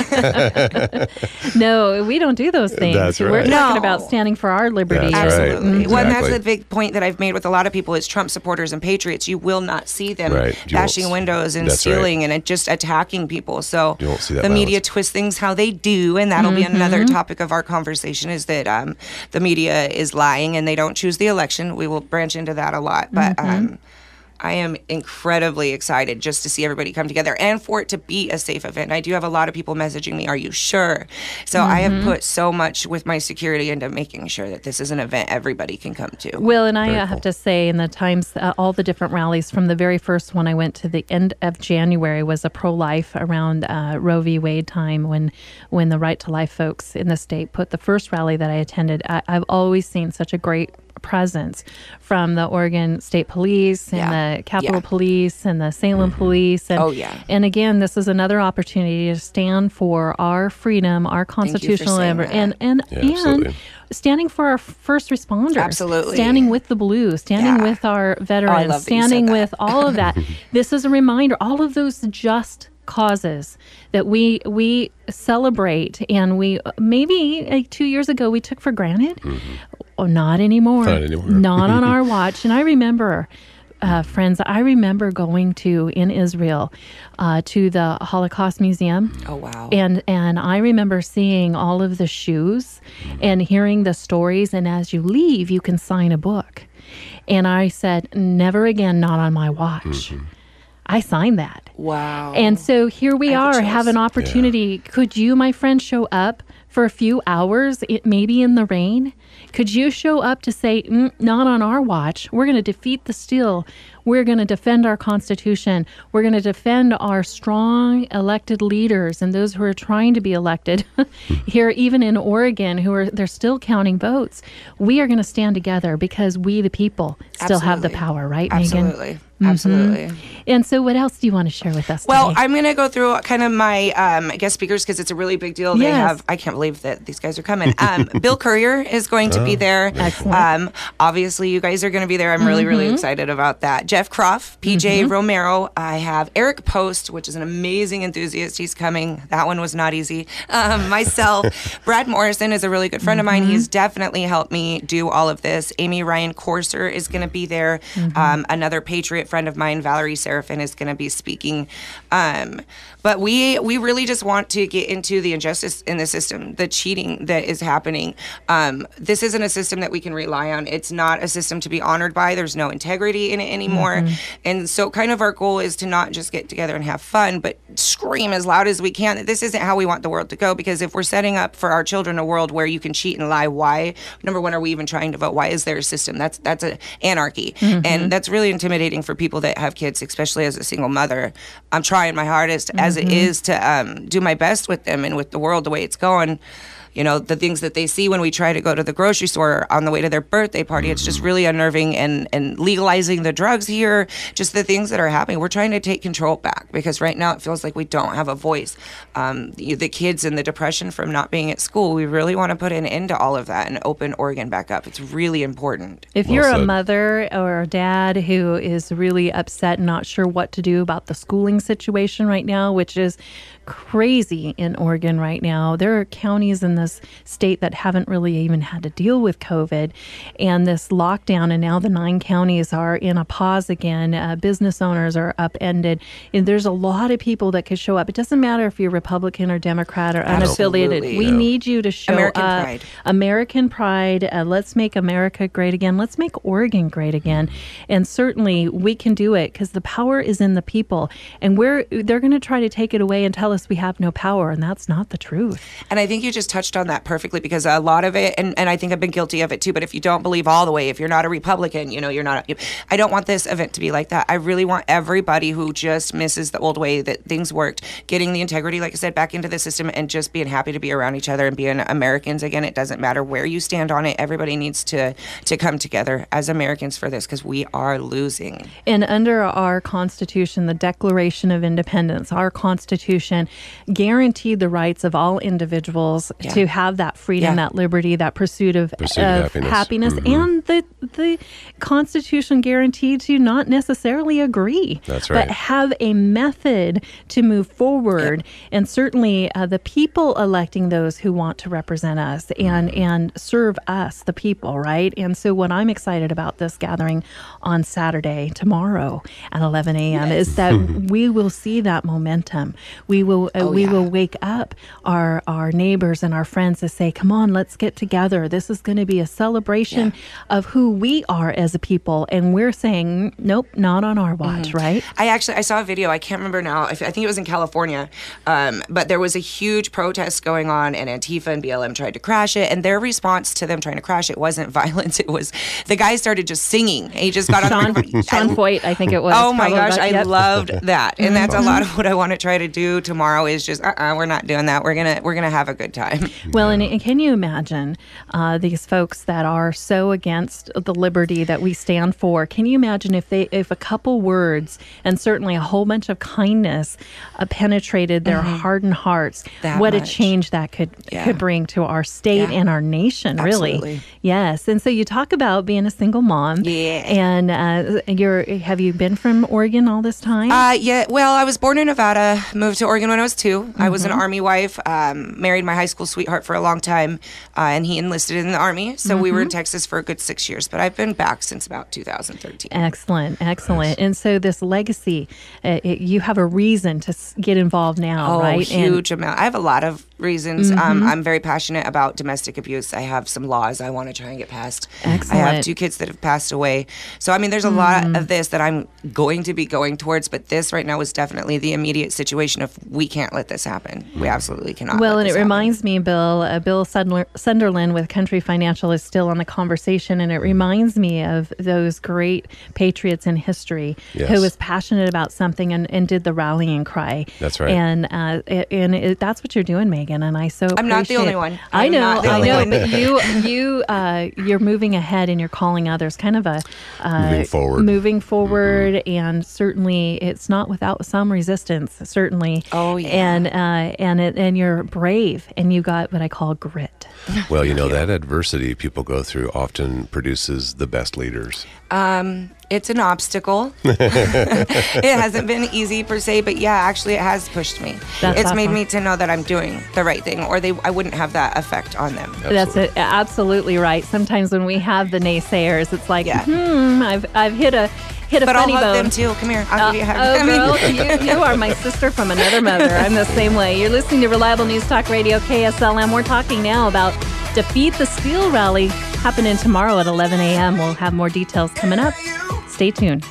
Speaker 4: No, we don't do those things.
Speaker 5: That's
Speaker 4: We're
Speaker 5: right.
Speaker 4: talking
Speaker 6: No.
Speaker 4: about standing for our liberty.
Speaker 5: That's right.
Speaker 6: Absolutely. Well, and that's
Speaker 5: Exactly.
Speaker 6: the big point that I've made with a lot of people is Trump supporters and patriots. You will not see them
Speaker 5: Right. You won't
Speaker 6: bashing
Speaker 5: s-
Speaker 6: windows and
Speaker 5: that's right.
Speaker 6: stealing and it just attacking people. So
Speaker 5: You won't see that
Speaker 6: the media
Speaker 5: violence.
Speaker 6: twists things how they do, and that'll be another topic of our conversation is that um, the media is lying and they don't choose the election. We will branch into that a lot. But um, I am incredibly excited just to see everybody come together and for it to be a safe event. I do have a lot of people messaging me, are you sure? So I have put so much with my security into making sure that this is an event everybody can come to.
Speaker 4: Well, and I
Speaker 5: Very
Speaker 4: uh, have
Speaker 5: cool.
Speaker 4: to say, in the times, uh, all the different rallies from the very first one I went to the end of January was a pro-life around uh, Roe v. Wade time when when the Right to Life folks in the state put the first rally that I attended. I, I've always seen such a great presence from the Oregon State Police and
Speaker 6: Yeah.
Speaker 4: the Capitol
Speaker 6: Yeah.
Speaker 4: Police and the Salem Police. And,
Speaker 6: Oh, yeah.
Speaker 4: And again, this is another opportunity to stand for our freedom, our
Speaker 6: you for
Speaker 4: constitutional
Speaker 6: saying
Speaker 4: liber-
Speaker 6: that.
Speaker 4: and and
Speaker 5: Yeah,
Speaker 4: and
Speaker 5: absolutely.
Speaker 4: standing for our first responders.
Speaker 6: Absolutely.
Speaker 4: Standing with the Blues, standing
Speaker 6: Yeah.
Speaker 4: with our veterans,
Speaker 6: Oh, I love that you said
Speaker 4: standing
Speaker 6: that.
Speaker 4: with all of that. This is a reminder, all of those just causes that we we celebrate and we maybe like two years ago we took for granted. Oh, not anymore.
Speaker 5: Not anymore.
Speaker 4: Not on our watch. And I remember, uh, friends, I remember going to, in Israel, uh, to the Holocaust Museum.
Speaker 6: Oh, wow.
Speaker 4: And and I remember seeing all of the shoes and hearing the stories. And as you leave, you can sign a book. And I said, never again, not on my watch. I signed that.
Speaker 6: Wow.
Speaker 4: And so here we
Speaker 6: I have
Speaker 4: are,
Speaker 6: the
Speaker 4: have
Speaker 6: chills.
Speaker 4: an opportunity. Could you, my friend, show up for a few hours, it, maybe in the rain? Could you show up to say, mm, not on our watch. We're going to defeat the steal. We're going to defend our Constitution. We're going to defend our strong elected leaders and those who are trying to be elected here, even in Oregon, who are they're still counting votes. We are going to stand together because we, the people, still have the
Speaker 6: Absolutely.
Speaker 4: power, right, Megan?
Speaker 6: Absolutely. Absolutely.
Speaker 4: And so what else do you want to share with us
Speaker 6: Well,
Speaker 4: today?
Speaker 6: I'm going to go through kind of my um, guest speakers because it's a really big deal. They
Speaker 4: Yes.
Speaker 6: have, I can't believe that these guys are coming. Um, Bill Courier is going to be there.
Speaker 4: Excellent.
Speaker 6: Um, obviously, you guys are going to be there. I'm really, really excited about that. Jeff Croft, P J Romero. I have Eric Post, which is an amazing enthusiast. He's coming. That one was not easy. Um, myself, Brad Morrison is a really good friend of mine. He's definitely helped me do all of this. Amy Ryan Corser is going to be there. Um, another Patriot friend of mine, Valerie Seraphin, is going to be speaking. Um, but we we really just want to get into the injustice in the system. um, the cheating that is happening. Um, this isn't a system that we can rely on. It's not a system to be honored by. There's no integrity in it anymore. Mm-hmm. And so kind of our goal is to not just get together and have fun, but scream as loud as we can that this isn't how we want the world to go. Because if we're setting up for our children a world where you can cheat and lie, why? Number one, are we even trying to vote? Why is there a system? That's that's a anarchy. Mm-hmm. And that's really intimidating for people that have kids, especially as a single mother. I'm trying my hardest mm-hmm. as it is to um, do my best with them and with the world the way it's going. You know, the things that they see when we try to go to the grocery store on the way to their birthday party, mm-hmm. it's just really unnerving. And, and legalizing the drugs here, just the things that are happening. We're trying to take control back because right now it feels like we don't have a voice. Um, the, the kids and the depression from not being at school, we really want to put an end to all of that and open Oregon back up. It's really important.
Speaker 4: If
Speaker 5: Well
Speaker 4: you're
Speaker 5: said.
Speaker 4: a mother or a dad who is really upset and not sure what to do about the schooling situation right now, which is crazy in Oregon right now. There are counties in this state that haven't really even had to deal with COVID and this lockdown, and now the nine counties are in a pause again. Uh, business owners are upended. And there's a lot of people that could show up. It doesn't matter if you're Republican or Democrat or unaffiliated.
Speaker 6: Absolutely.
Speaker 4: We
Speaker 5: Yeah.
Speaker 4: need you to show
Speaker 6: American
Speaker 4: up.
Speaker 6: pride.
Speaker 4: American pride. Uh, let's make America great again. Let's make Oregon great again. And certainly we can do it because the power is in the people. And we're they're going to try to take it away and tell us we have no power, and that's not the truth.
Speaker 6: And I think you just touched on that perfectly because a lot of it, and, and I think I've been guilty of it too, but if you don't believe all the way, if you're not a Republican, you know, you're not, I don't want this event to be like that. I really want everybody who just misses the old way that things worked, getting the integrity, like I said, back into the system and just being happy to be around each other and being Americans again. It doesn't matter where you stand on it. Everybody needs to, to come together as Americans for this because we are losing.
Speaker 4: And under our Constitution, the Declaration of Independence, our Constitution guaranteed the rights of all individuals
Speaker 6: Yeah.
Speaker 4: to have that freedom,
Speaker 6: Yeah.
Speaker 4: that liberty, that pursuit of,
Speaker 5: Pursuit of
Speaker 4: of
Speaker 5: happiness.
Speaker 4: happiness.
Speaker 5: Mhm.
Speaker 4: And the the Constitution guaranteed to not necessarily agree,
Speaker 5: That's
Speaker 4: but
Speaker 5: right.
Speaker 4: have a method to move forward. And certainly uh, the people electing those who want to represent us and, and serve us, the people, right? And so what I'm excited about this gathering on Saturday, tomorrow at eleven a.m. is that we will see that momentum. We will uh,
Speaker 6: Oh,
Speaker 4: we
Speaker 6: yeah.
Speaker 4: will wake up our our neighbors and our friends to say, come on, let's get together. This is going to be a celebration of who we are as a people. And we're saying, nope, not on our watch, right?
Speaker 6: I actually I saw a video. I can't remember now. If, I think it was in California, um, but there was a huge protest going on, and Antifa and B L M tried to crash it. And their response to them trying to crash it wasn't violence. It was the guy started just singing. He just got on
Speaker 4: Sean,
Speaker 6: the microphone.
Speaker 4: Sean
Speaker 6: I-
Speaker 4: Foyt, I think it was.
Speaker 6: Oh my
Speaker 4: probably,
Speaker 6: gosh, I
Speaker 4: yep.
Speaker 6: loved that, and that's a lot of what I want to try to do tomorrow. Is just uh-uh, we're not doing that. We're gonna we're gonna have a good time.
Speaker 4: Well, and, and can you imagine uh, these folks that are so against the liberty that we stand for? Can you imagine if they, if a couple words and certainly a whole bunch of kindness uh, penetrated their hardened hearts?
Speaker 6: That
Speaker 4: what a
Speaker 6: much.
Speaker 4: change that could
Speaker 6: Yeah.
Speaker 4: could bring to our state
Speaker 6: Yeah.
Speaker 4: and our nation, really.
Speaker 6: Absolutely.
Speaker 4: Yes, and so you talk about being a single mom.
Speaker 6: Yeah.
Speaker 4: And uh, you're have you been from Oregon all this time?
Speaker 6: Uh, yeah. Well, I was born in Nevada, moved to Oregon when I was two. I was an Army wife, um, married my high school sweetheart for a long time, uh, and he enlisted in the Army. So we were in Texas for a good six years, but I've been back since about two thousand thirteen.
Speaker 4: Excellent, excellent. And so this legacy, uh, it, you have a reason to s- get involved now,
Speaker 6: Oh,
Speaker 4: right? And-
Speaker 6: huge amount. I have a lot of reasons. Um, I'm very passionate about domestic abuse. I have some laws I want to try and get passed. I
Speaker 4: Excellent.
Speaker 6: have two kids that have passed away. So, I mean, there's a lot of this that I'm going to be going towards, but this right now is definitely the immediate situation of we can't let this happen. We absolutely cannot.
Speaker 4: Well,
Speaker 6: let
Speaker 4: and it
Speaker 6: this happen.
Speaker 4: reminds me, Bill, uh, Bill Sundler, Sunderland with Country Financial is still on the conversation, and it reminds me of those great patriots in history
Speaker 5: Yes.
Speaker 4: who was passionate about something and, and did the rallying cry.
Speaker 5: That's right.
Speaker 4: And uh, it, and it, that's what you're doing, Megan. And I so
Speaker 6: I'm not the
Speaker 4: appreciate-
Speaker 6: only one.
Speaker 4: I
Speaker 6: I'm
Speaker 4: know,
Speaker 6: not the
Speaker 4: I
Speaker 6: only
Speaker 4: know,
Speaker 6: one.
Speaker 4: but you you uh, you're moving ahead and you're calling others, kind of a uh,
Speaker 5: Moving forward.
Speaker 4: moving forward, and certainly it's not without some resistance. Certainly.
Speaker 6: Oh, yeah.
Speaker 4: And uh, and it, and you're brave, and you got what I call grit.
Speaker 5: Well, you know, that adversity people go through often produces the best leaders.
Speaker 6: Um, it's an obstacle. It hasn't been easy per se, but yeah, actually it has pushed me.
Speaker 4: That's
Speaker 6: it's made
Speaker 4: awesome.
Speaker 6: me to know that I'm doing the right thing, or they I wouldn't have that effect on them.
Speaker 4: That's it, absolutely right. Sometimes when we have the naysayers, it's like,
Speaker 6: Yeah.
Speaker 4: hmm, I've I've hit a hit a
Speaker 6: but I'll
Speaker 4: funny
Speaker 6: hug
Speaker 4: bone.
Speaker 6: them too. Come here. I'll give you a hug.
Speaker 4: Oh,
Speaker 6: I mean-
Speaker 4: girl, you, you are my sister from another mother. I'm the same way. You're listening to Reliable News Talk Radio, K S L M. We're talking now about Defeat the Steal rally happening tomorrow at eleven a.m. We'll have more details coming up. Stay tuned.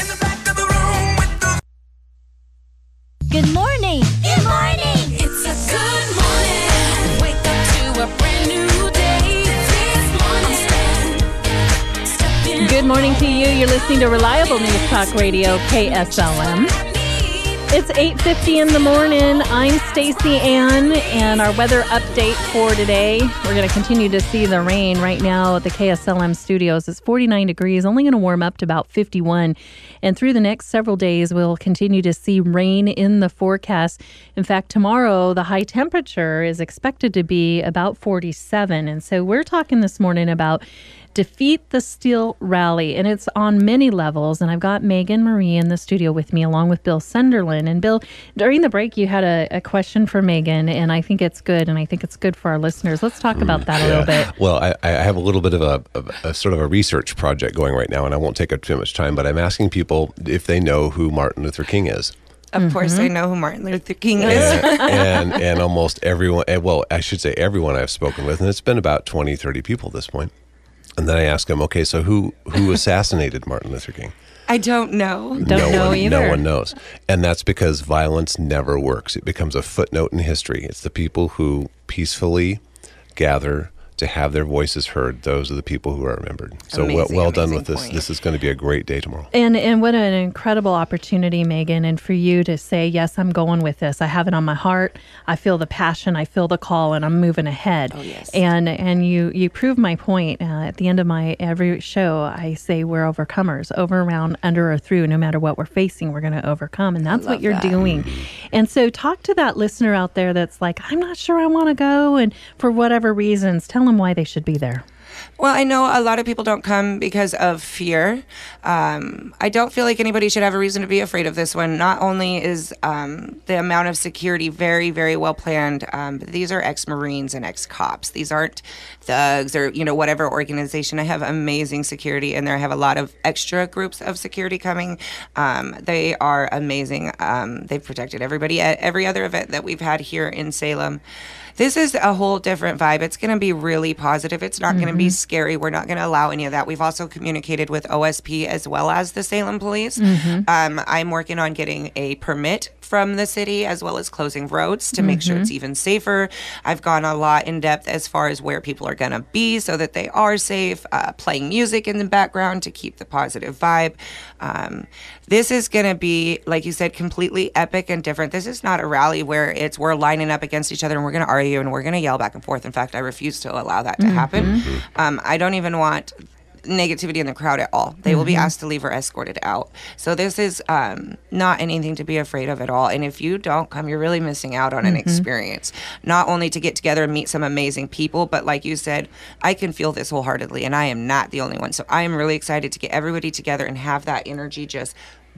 Speaker 2: Good morning. Good morning. It's a good morning. Wake up to a brand new day. This morning. Step in.
Speaker 4: Good morning to you. You're listening to Reliable News Talk Radio, K S L M. It's eight fifty in the morning. I'm Stacey Ann, and our weather update for today. We're going to continue to see the rain right now at the K S L M studios. It's forty-nine degrees, only going to warm up to about fifty-one. And through the next several days, we'll continue to see rain in the forecast. In fact, tomorrow, the high temperature is expected to be about forty-seven. And so we're talking this morning about Defeat the Steal rally, and it's on many levels. And I've got Megan Marie in the studio with me, along with Bill Sunderland. And Bill, during the break, you had a, a question for Megan, and I think it's good, and I think it's good for our listeners. Let's talk about that a little bit.
Speaker 5: Well, I, I have a little bit of a, a, a sort of a research project going right now, and I won't take up too much time, but I'm asking people if they know who Martin Luther King is.
Speaker 6: Of course, I know who Martin Luther King is.
Speaker 5: and, and and almost everyone, well, I should say everyone I've spoken with, and it's been about twenty, thirty people at this point. And then I ask them, okay, so who who assassinated Martin Luther King?
Speaker 6: I don't know.
Speaker 4: Don't
Speaker 5: no
Speaker 4: know
Speaker 5: one,
Speaker 4: either.
Speaker 5: No one knows. And that's because violence never works. It becomes a footnote in history. It's the people who peacefully gather to have their voices heard. Those are the people who are remembered. So well,
Speaker 6: Amazing,
Speaker 5: well done
Speaker 6: amazing
Speaker 5: with this.
Speaker 6: point.
Speaker 5: This is going to be a great day tomorrow.
Speaker 4: And and what an incredible opportunity, Megan, and for you to say, yes, I'm going with this. I have it on my heart. I feel the passion. I feel the call, and I'm moving ahead.
Speaker 6: Oh, yes.
Speaker 4: And and you you prove my point. Uh, at the end of my every show, I say we're overcomers. Over, around, under, or through. No matter what we're facing, we're going to overcome. And that's what
Speaker 6: love
Speaker 4: you're
Speaker 6: that.
Speaker 4: doing. And so talk to that listener out there that's like, I'm not sure I want to go. And for whatever reasons, tell them why they should be there.
Speaker 6: Well, I know a lot of people don't come because of fear. Um, I don't feel like anybody should have a reason to be afraid of this one. Not only is um, the amount of security very, very well planned, um, but these are ex-Marines and ex-cops. These aren't thugs or, you know, whatever organization. I have amazing security in there. I have a lot of extra groups of security coming. Um, they are amazing. Um, they've protected everybody at every other event that we've had here in Salem. This is a whole different vibe. It's going to be really positive. It's not going to be scary. We're not going to allow any of that. We've also communicated with O S P as well as the Salem Police. Um, I'm working on getting a permit from the city as well as closing roads to make sure it's even safer. I've gone a lot in depth as far as where people are going to be so that they are safe, uh, playing music in the background to keep the positive vibe. Um, this is going to be, like you said, completely epic and different. This is not a rally where it's we're lining up against each other and we're going to argue and we're going to yell back and forth. In fact, I refuse to allow that to happen. Um, I don't even want negativity in the crowd at all. They will be asked to leave or escorted out. So this is um, not anything to be afraid of at all. And if you don't come, you're really missing out on an experience. Not only to get together and meet some amazing people, but like you said, I can feel this wholeheartedly, and I am not the only one. So I am really excited to get everybody together and have that energy just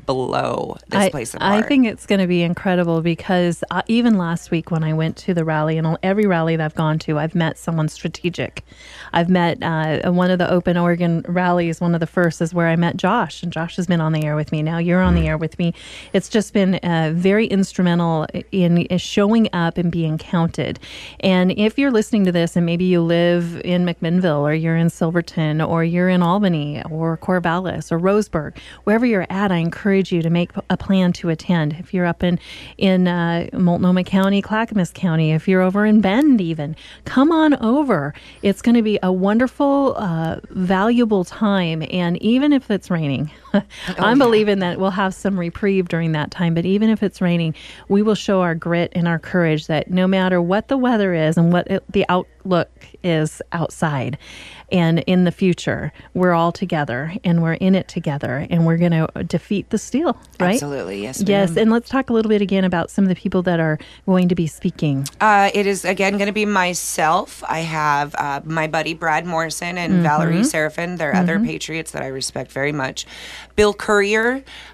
Speaker 6: blow this
Speaker 4: I,
Speaker 6: place apart.
Speaker 4: I think it's going to be incredible because uh, even last week when I went to the rally, and every rally that I've gone to, I've met someone strategic. I've met uh, one of the Open Oregon rallies, one of the first is where I met Josh, and Josh has been on the air with me. Now you're on the air with me. It's just been uh, very instrumental in showing up and being counted. And if you're listening to this and maybe you live in McMinnville or you're in Silverton or you're in Albany or Corvallis or Roseburg, wherever you're at, I encourage you to make a plan to attend. If you're up in in uh, Multnomah County, Clackamas County, if you're over in Bend even, come on over. It's going to be a wonderful, uh, valuable time. And even if it's raining, I'm
Speaker 6: yeah.
Speaker 4: believing that we'll have some reprieve during that time. But even if it's raining, we will show our grit and our courage that no matter what the weather is and what it, the outlook is outside, and in the future, we're all together and we're in it together and we're going to defeat the steal, right?
Speaker 6: Absolutely, yes.
Speaker 4: Yes,
Speaker 6: ma'am.
Speaker 4: and let's talk a little bit again about some of the people that are going to be speaking.
Speaker 6: Uh, it is, again, going to be myself. I have uh, my buddy Brad Morrison and Valerie Serafin. They're other patriots that I respect very much. Bill Courier,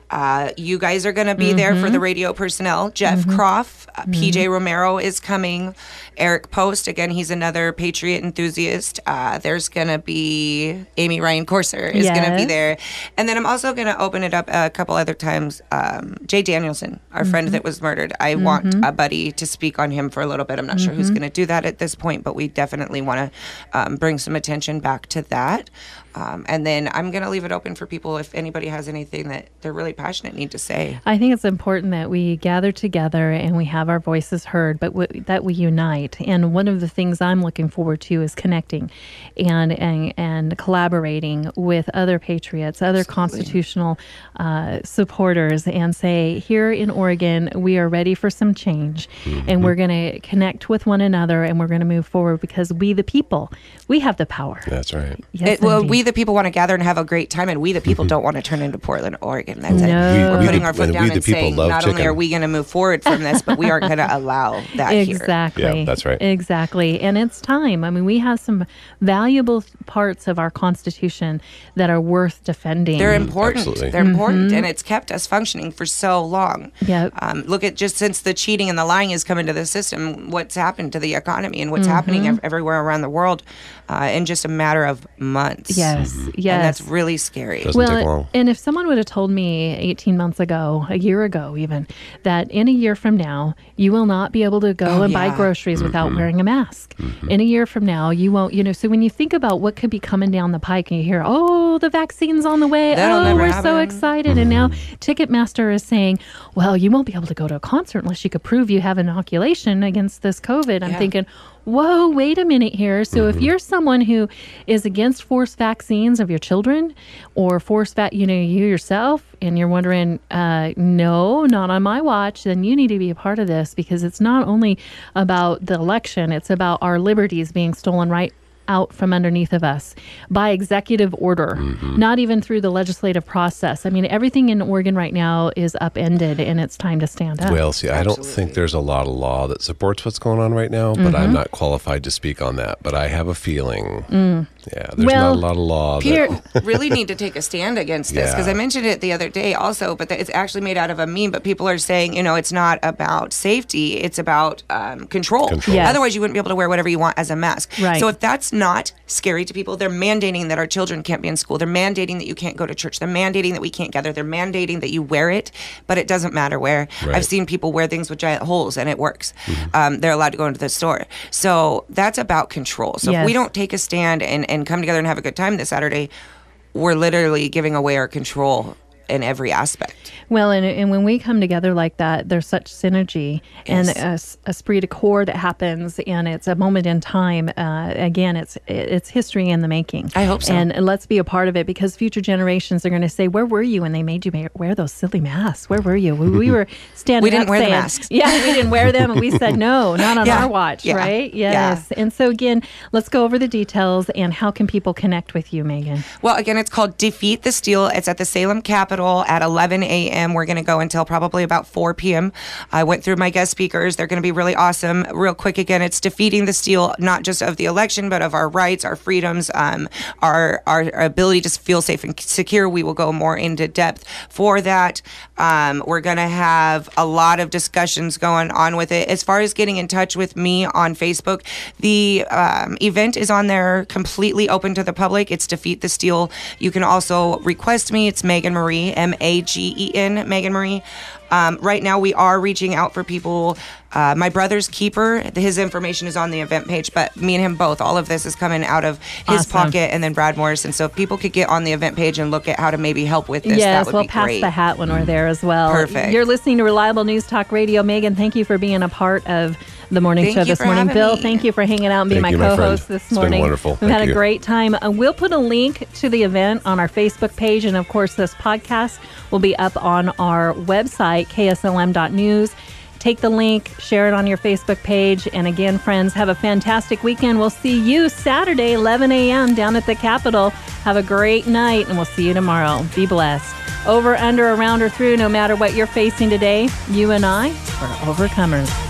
Speaker 6: Uh, you guys are going to be there for the radio personnel. Jeff Croft, uh, P J Romero is coming. Eric Post, again, he's another Patriot enthusiast. Uh, there's going to be Amy Ryan Corser is going to be
Speaker 4: Yes.
Speaker 6: there. And then I'm also going to open it up a couple other times. Um, Jay Danielson, our friend that was murdered. I want a buddy to speak on him for a little bit. I'm not sure who's going to do that at this point, but we definitely want to um, bring some attention back to that. Um, and then I'm going to leave it open for people if anybody has anything that they're really passionate need to say.
Speaker 4: I think it's important that we gather together and we have our voices heard, but w- that we unite. And one of the things I'm looking forward to is connecting and and, and collaborating with other patriots, other constitutional uh, supporters, and say, here in Oregon, we are ready for some change. And we're going to connect with one another and we're going to move forward because we, the people, we have the power.
Speaker 5: That's right.
Speaker 4: Yes,
Speaker 6: It, well,
Speaker 4: indeed.
Speaker 6: we the people want to gather and have a great time, and we the people don't want to turn into Portland, Oregon. That's
Speaker 4: No.
Speaker 6: it. We're
Speaker 5: We- we
Speaker 6: putting
Speaker 5: the-
Speaker 6: our foot
Speaker 5: and we
Speaker 6: down
Speaker 5: the
Speaker 6: and
Speaker 5: people
Speaker 6: saying,
Speaker 5: love
Speaker 6: not only
Speaker 5: chicken.
Speaker 6: are we going to move forward from this, but we aren't going to allow that here.
Speaker 4: Exactly.
Speaker 5: Yeah, that's right.
Speaker 4: Exactly. And it's time. I mean, we have some valuable parts of our Constitution that are worth defending.
Speaker 6: They're important.
Speaker 5: Absolutely.
Speaker 6: They're important, and it's kept us functioning for so long.
Speaker 4: Yep.
Speaker 6: Um, look at just since the cheating and the lying has come into the system, what's happened to the economy and what's happening ev- everywhere around the world uh, in just a matter of months.
Speaker 4: Yes. Yes.
Speaker 6: And that's really scary.
Speaker 5: Doesn't take
Speaker 4: well,
Speaker 5: long.
Speaker 4: and if someone would have told me eighteen months ago, a year ago even, that in a year from now, you will not be able to go
Speaker 6: Oh,
Speaker 4: and buy
Speaker 6: yeah.
Speaker 4: groceries without wearing a mask. In a year from now, you won't, you know, so when you think about what could be coming down the pike and you hear, oh, the vaccine's on the way.
Speaker 6: That'll
Speaker 4: oh,
Speaker 6: never
Speaker 4: we're so
Speaker 6: happen.
Speaker 4: excited. And now Ticketmaster is saying, well, you won't be able to go to a concert unless you could prove you have inoculation against this COVID. I'm
Speaker 6: Yeah.
Speaker 4: thinking, whoa, wait a minute here. So if you're someone who is against forced vaccines of your children or forced vac, you know, you yourself, and you're wondering, uh, no, not on my watch, then you need to be a part of this because it's not only about the election, it's about our liberties being stolen right out from underneath of us by executive order, not even through the legislative process. I mean, everything in Oregon right now is upended and it's time to stand up.
Speaker 5: Well, see, I don't think there's a lot of law that supports what's going on right now, but I'm not qualified to speak on that. But I have a feeling, yeah, there's
Speaker 4: Well,
Speaker 5: not a lot of law.
Speaker 6: Peter
Speaker 5: that,
Speaker 6: really need to take a stand against this because
Speaker 5: Yeah.
Speaker 6: I mentioned it the other day also, but that it's actually made out of a meme. But people are saying, you know, it's not about safety; it's about um, control.
Speaker 5: Control.
Speaker 4: Yes.
Speaker 6: Otherwise, you wouldn't be able to wear whatever you want as a mask.
Speaker 4: Right.
Speaker 6: So if that's not scary to people, they're mandating that our children can't be in school. They're mandating that you can't go to church. They're mandating that we can't gather. They're mandating that you wear it, but it doesn't matter where.
Speaker 5: Right.
Speaker 6: I've seen people wear things with giant holes, and it works. Um, they're allowed to go into the store. So that's about control. So if we
Speaker 4: Yes.
Speaker 6: don't take a stand and, and come together and have a good time this Saturday, we're literally giving away our control in every aspect.
Speaker 4: Well, and, and when we come together like that, there's such synergy and
Speaker 6: Yes.
Speaker 4: a, s- a esprit de corps that happens, and it's a moment in time. Uh, again, it's it's history in the making.
Speaker 6: I hope so.
Speaker 4: And, and let's be a part of it because future generations are going to say, "Where were you when they made you ma- wear those silly masks? Where were you? We, we were standing.
Speaker 6: We didn't
Speaker 4: up
Speaker 6: wear the
Speaker 4: saying-
Speaker 6: masks.
Speaker 4: Yeah, we didn't wear them, and we said no, not on
Speaker 6: Yeah.
Speaker 4: our watch,
Speaker 6: Yeah.
Speaker 4: right?
Speaker 6: Yeah.
Speaker 4: Yes. And so again, let's go over the details and how can people connect with you, Megan?
Speaker 6: Well, again, it's called Defeat the Steal. It's at the Salem Capitol at eleven a.m. We're going to go until probably about four p.m. I went through my guest speakers. They're going to be really awesome. Real quick, again, it's defeating the steal, not just of the election, but of our rights, our freedoms, um, our, our our ability to feel safe and secure. We will go more into depth for that. Um, we're going to have a lot of discussions going on with it. As far as getting in touch with me on Facebook, the um, event is on there completely open to the public. It's Defeat the Steal. You can also request me. It's Megan Marie, M A G E N, Megan Marie. Um, right now, we are reaching out for people. Uh, my brother's keeper, his information is on the event page, but me and him both, all of this is coming out of his
Speaker 4: Awesome.
Speaker 6: pocket, and then Brad Morrison. So if people could get on the event page and look at how to maybe help with this,
Speaker 4: Yes,
Speaker 6: that would
Speaker 4: we'll
Speaker 6: be
Speaker 4: pass
Speaker 6: great.
Speaker 4: the hat when we're there as well.
Speaker 6: Perfect.
Speaker 4: You're listening to Reliable News Talk Radio. Megan, thank you for being a part of the morning
Speaker 6: Thank
Speaker 4: show
Speaker 6: you
Speaker 4: this
Speaker 6: for
Speaker 4: morning.
Speaker 6: having
Speaker 4: Bill,
Speaker 6: me.
Speaker 4: thank you for hanging out and being
Speaker 5: Thank
Speaker 4: my
Speaker 5: you, my
Speaker 4: co-host
Speaker 5: friend.
Speaker 4: this
Speaker 5: It's been
Speaker 4: morning.
Speaker 5: wonderful.
Speaker 4: We've
Speaker 5: Thank
Speaker 4: had a
Speaker 5: you.
Speaker 4: great time. Uh, we'll put a link to the event on our Facebook page, and of course, this podcast will be up on our website, K S L M dot news. Take the link, share it on your Facebook page. And again, friends, have a fantastic weekend. We'll see you Saturday, eleven a.m. down at the Capitol. Have a great night, and we'll see you tomorrow. Be blessed. Over, under, around, or through, no matter what you're facing today, you and I are overcomers.